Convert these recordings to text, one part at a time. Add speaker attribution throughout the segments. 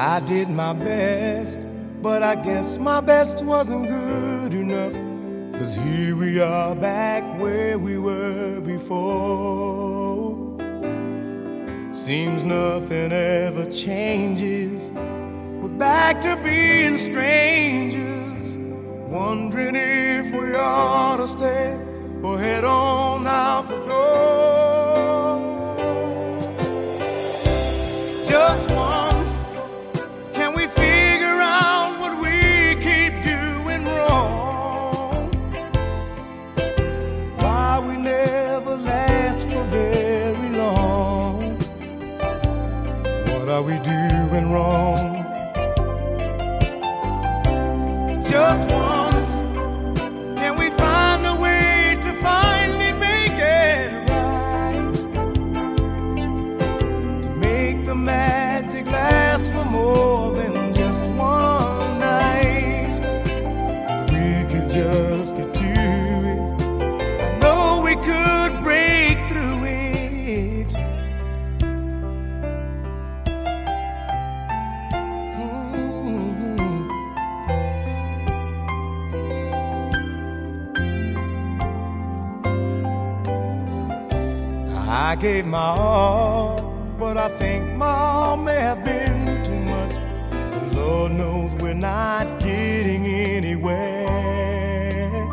Speaker 1: I did my best, but I guess my best wasn't good enough. 'Cause here we are back where we were before. Seems nothing ever changes. We're back to being strangers, wondering if we ought to stay or head on out the door. Just once, can we figure out what we keep doing wrong? Why we never last for very long? What are we doing wrong? Just once, can we find a way to finally make it right? To make the magic last for more than just one night. If we could just get to it, I know we could break through it. I gave my all, but I think my all may have been too much. 'Cause Lord knows we're not getting anywhere.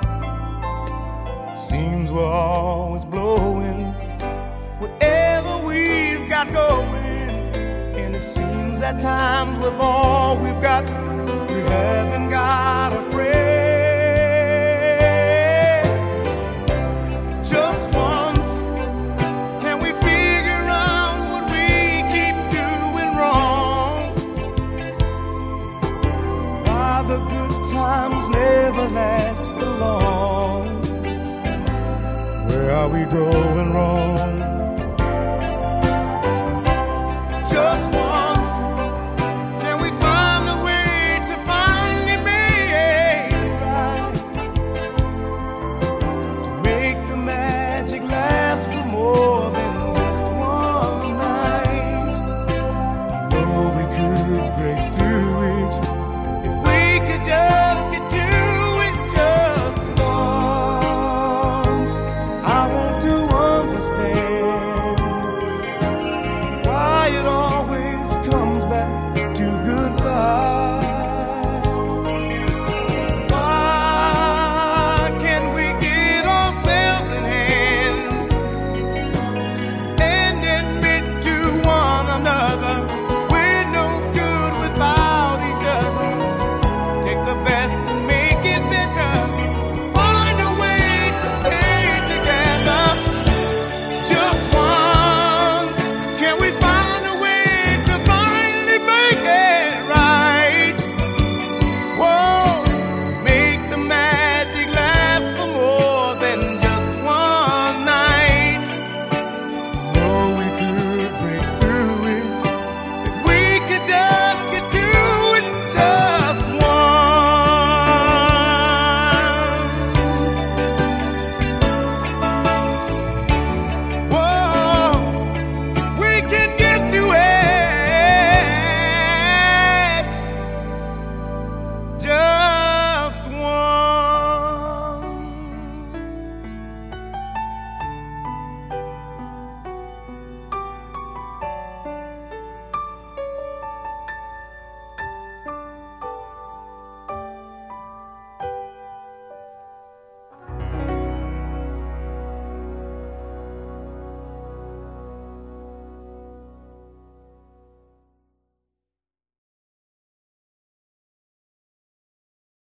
Speaker 1: Seems we're always blowing whatever we've got going. And it seems at times with all we've got, we haven't got a prayer. The good times never last for long. Where are we going wrong?